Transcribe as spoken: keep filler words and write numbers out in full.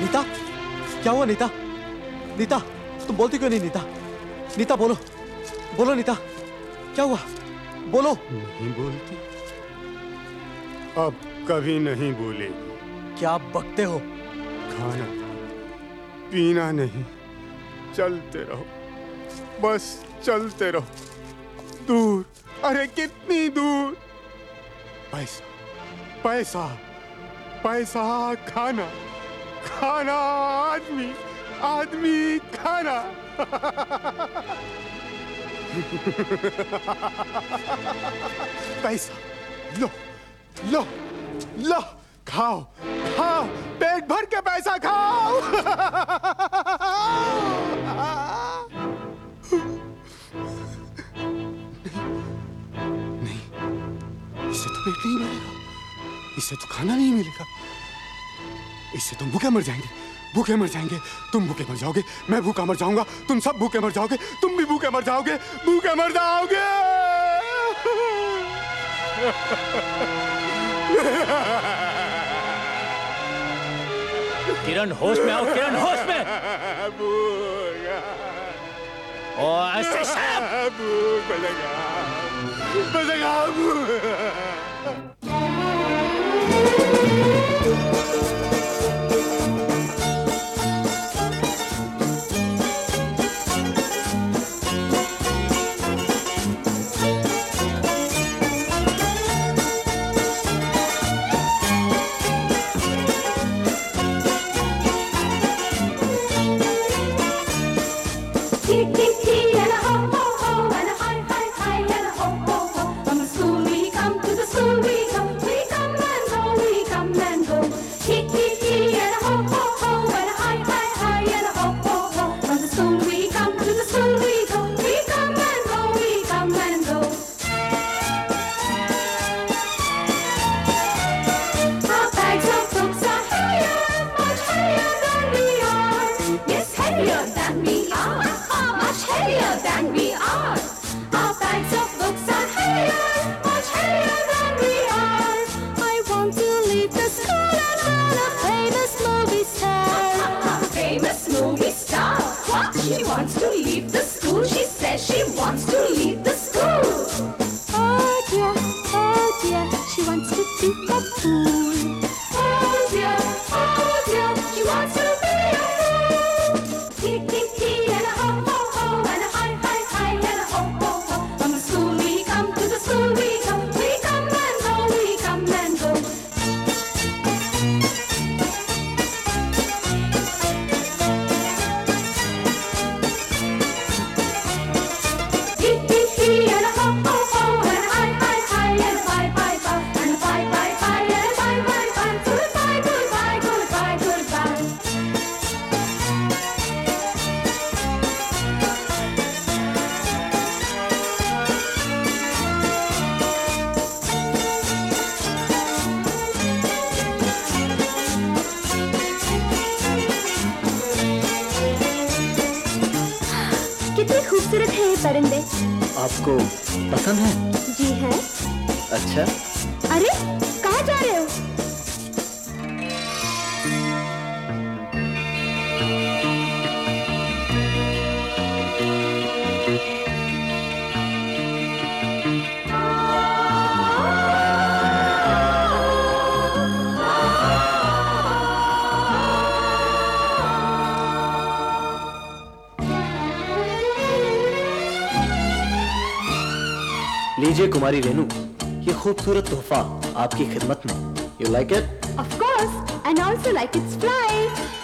नीता, क्या हुआ नीता? नीता, तुम बोलती क्यों नहीं नीता? नीता बोलो, बोलो नीता, क्या हुआ? बोलो। नहीं बोलती, अब कभी नहीं बोलेगी। क्या बकते हो? खाना पीना नहीं, चलते रहो, बस चलते रहो, दूर, अरे कितनी दूर। पैसा पैसा पैसा, खाना खाना, आदमी आदमी, खाना। पैसा लो लो लो, खाओ खाओ, पेट भर के पैसा खाओ। नहीं, इससे तो पेट नहीं मिलेगा, इससे तो खाना नहीं मिलेगा, इससे तुम भूखे मर जाएंगे, भूखे मर जाएंगे, तुम भूखे मर जाओगे, मैं भूखा मर जाऊंगा, तुम सब भूखे मर जाओगे, तुम भी भूखे मर जाओगे, भूखे मर जाओगे। किरण होश में आओ, किरण होश में। ओ ऐसे साहब, भूख लगा, लगा भूख। परिंदे आपको पसंद है? जी है। अच्छा, अरे कहाँ जा रहे हो? लीजिए कुमारी रेनू, ये खूबसूरत तोहफा आपकी खिदमत में। You like it? Of course, and also like its fly.